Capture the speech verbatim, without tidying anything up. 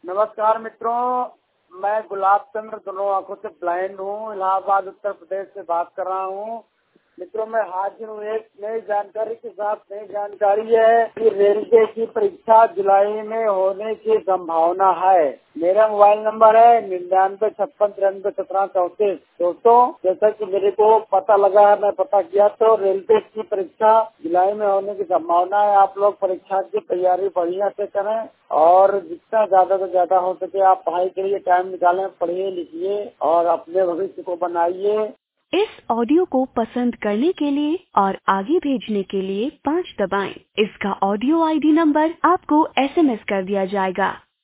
नमस्कार मित्रों, मैं गुलाब चंद्र दोनों आंखों से ब्लाइंड हूँ। इलाहाबाद उत्तर प्रदेश से बात कर रहा हूँ। मित्रों, मैं हाजिर हूँ एक नई जानकारी के साथ। नई जानकारी है कि रेलवे की परीक्षा जुलाई में होने की संभावना है। मेरा मोबाइल नंबर है निन्यानवे छप्पन तिरानवे सत्रह चौंतीस। दोस्तों, जैसा कि मेरे को पता लगा है, मैं पता किया तो रेलवे की परीक्षा जुलाई में होने की संभावना है। आप लोग परीक्षा की तैयारी बढ़िया से करें और जितना ज्यादा से ज्यादा हो सके आप पढ़ाई के लिए टाइम निकालें, पढ़िए लिखिए और अपने भविष्य को बनाइए। इस ऑडियो को पसंद करने के लिए और आगे भेजने के लिए पाँच दबाएं। इसका ऑडियो आईडी नंबर आपको एसएमएस कर दिया जाएगा।